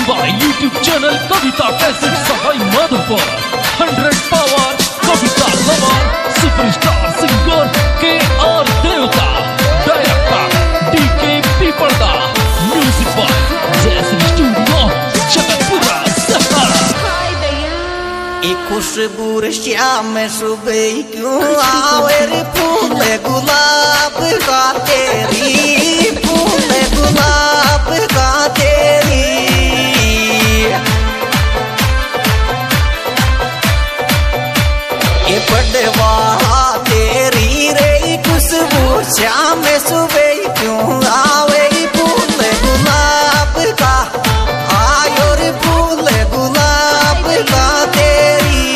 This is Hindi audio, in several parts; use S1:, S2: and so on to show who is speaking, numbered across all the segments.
S1: by YouTube channel Kavita Cassette Sahai Madhupur. 100 power Kavita lover, superstar singer K.R. Devta, director D.K. Piparda, music by Jason Studio, Jagatpura, Sahara.
S2: खुशबू श्याम सुबह क्यों आवे रे फूल गुलाब का तेरी, फूल गुलाब का तेरी। ये पड़वा तेरी रे खुशबू श्याम सुबह क्यों आवे फूल गुलाब का, आयो रे फूल गुलाब का तेरी।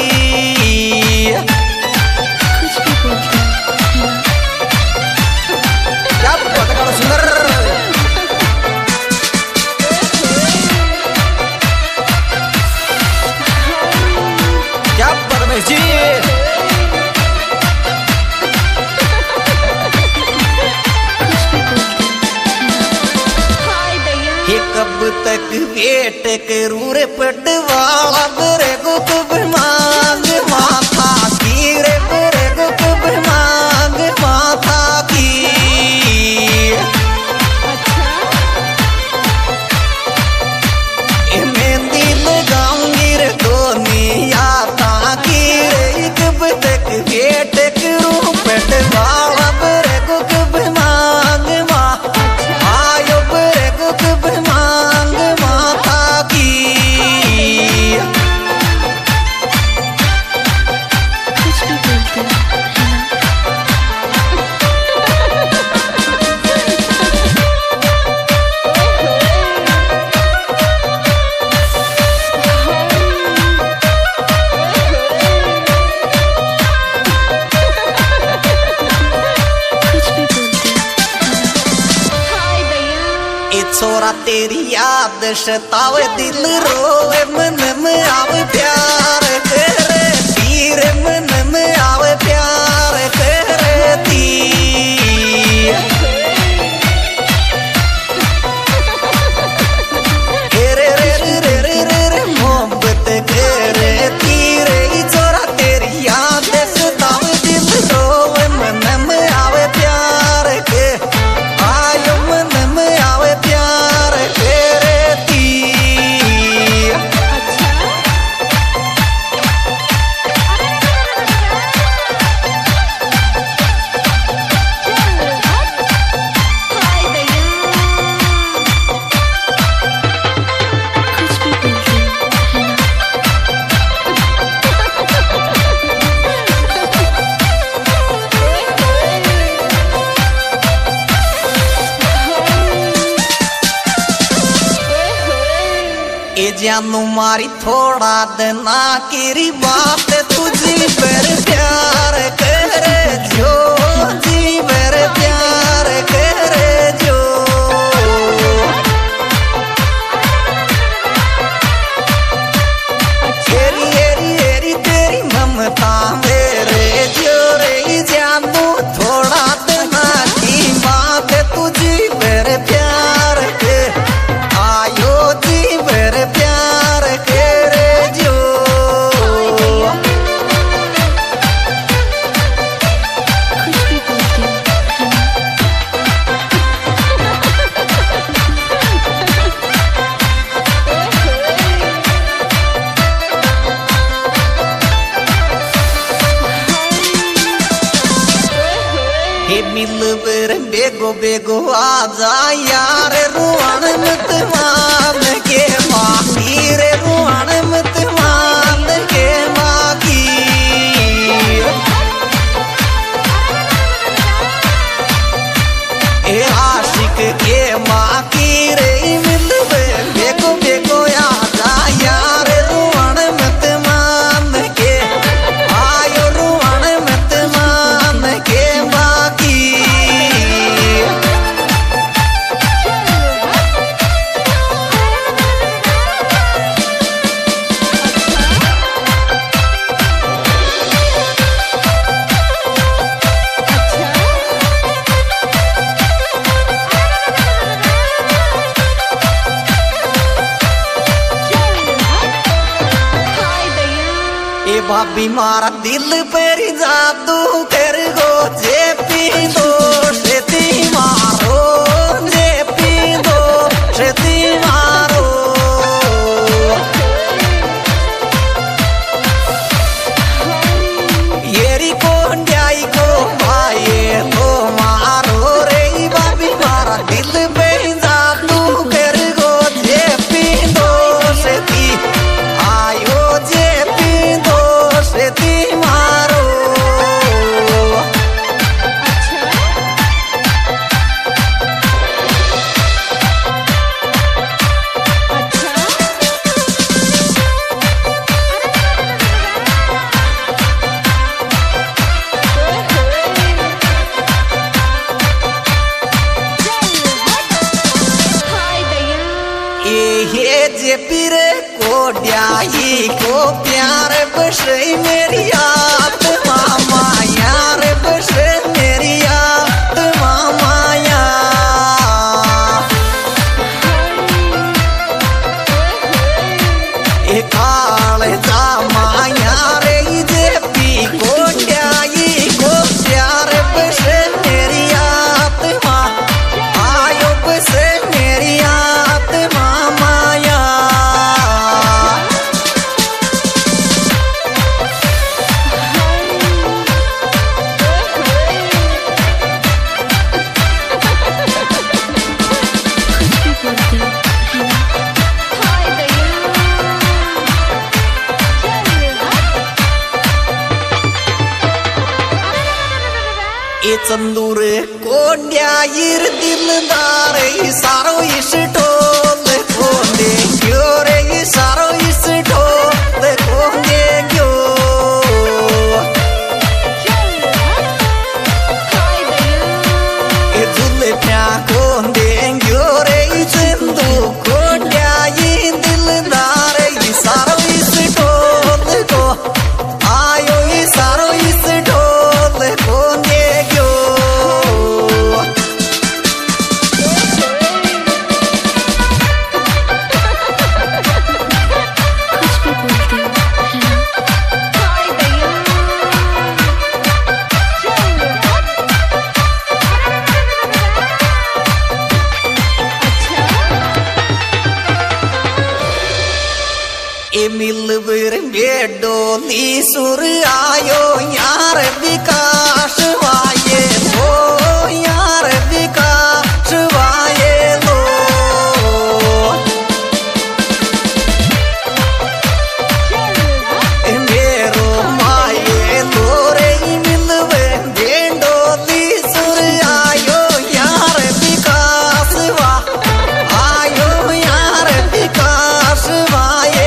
S2: कब तक वेट करूं रे पटवाला मेरे को कब मांग माथा की रे मेरे को कब मांग माथा की। मेहंदी लगाऊंगी रे दुनिया ताकि रे कब तक वेट करूं पटवाला मेरे को कब मांग माथा, आयो मेरे को कब मांग माथा की।
S3: कुछ भी बोलते है ना।
S2: छोरा तेरी याद सतावे दिल रोवे मन में आवे प्यार तेरे तीर, मन में आवे प्यार तेरे तीर। रे रे रे रे रे रे रे मोहब्बत करे तीरे। छोरा तेरी याद सतावे दिल रोवे मन में आवे प्यार के, आयो मन में आवे प्यार तेरे तीर।
S3: कुछ भी बोलते है ना।
S2: ए जानू मारी थोड़ा देना की बात तुझी पर प्यार करे जो, जी पर प्यार करे जो। एरी एरी एरी तेरी ममता मेरे जो रे जानू थोड़ा देना की बात तुझी पर प्यार के, आयो जी मेरे प्यार करे जो।
S3: कुछ भी बोलते है ना।
S2: हे मिल बर बेगो बेगो आजा यार रुआन मत मान के माही रे रुआन मत मान के माही। ए आशिक के माँ की रे मिल बर बेगो बेगो आजा यार रुआन मत मान के, आयो रुआन मत मान के माँ की। भाभी मारा दिल पर जादू कर गो जेपी दो शेती मारो जेपी दो शेती मारो येरी को न्याय को भाई तो मारो रे भाभी मारा दिल पर जादू कर गो जेपी दो शेती आयो जेपी दो शेती मारो ये जेपी रे को ड्याई को प्यार बसे मेरी आत्मा माया रे बसे मेरी आत्मा माया ए काल जा माया रे जेपी को ड्याई को प्यार बसे मेरी आत्मा आयो बसे मेरी आत्मा माया ए चंदूर कोंड्याईर दिलदार सारो इस ढोल कोंडे क्यों रे सारो इस ढोल कोंडे क्यों ए झूले प्या कोंडे क्यों रे चंदू कोंड्याईर दिलदार सारो इस ढोल को आयो सारो इस ढोल कोंडे मिलवर बेडोली सुर आयो यार विकास वाये लो यार विकास वाये लो मेरो माये लो रे मिलवर बेडोली सुर आयो यार विकास वा आयो यार विकास वाये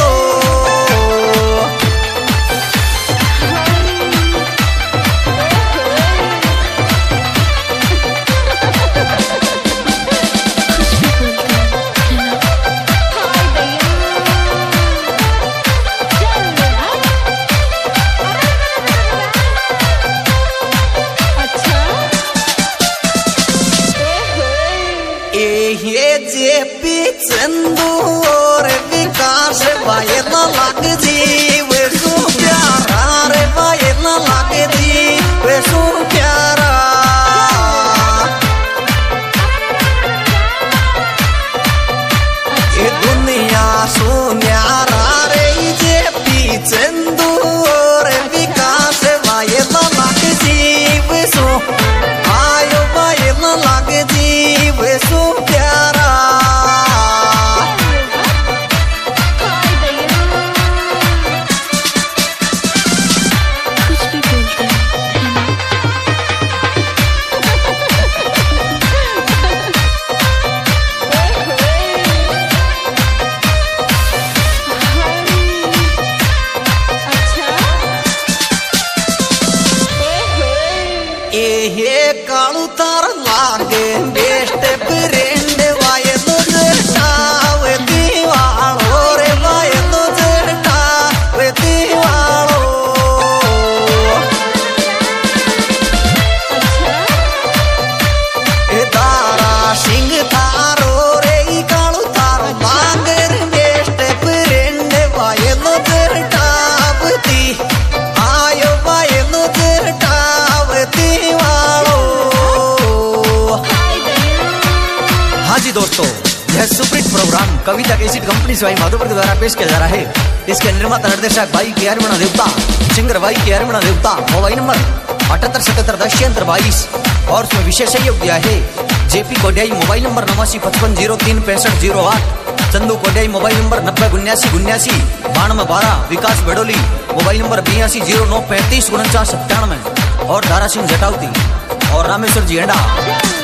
S2: ये जेपी चंदू और विकास भाई न लग जी वे सु प्यारा रे भाई न लग जी वे सु प्यारा ये दुनिया सुन्यारा रे जेपी चंदू और विकास भाई न लग जी वे सु आयो भाई न लग जी वे सु प्यारा कविता कैसेट कंपनी से भाई माधोपुर के द्वारा पेश किया जा रहा है। इसके निर्माता निर्देशक भाई के हरिमणा देवता, सिंगर भाई के हरिमणा देवता। मोबाइल नंबर 787710 और उसमें विशेष सहयोग दिया है JP Kodiyai. Mobile number 8955036508। Chandu Kodiyai mobile number 907979 9212। Vikas Bedoli mobile number 8209354997 और दारा सिंह जटावती और रामेश्वर जी एंडा।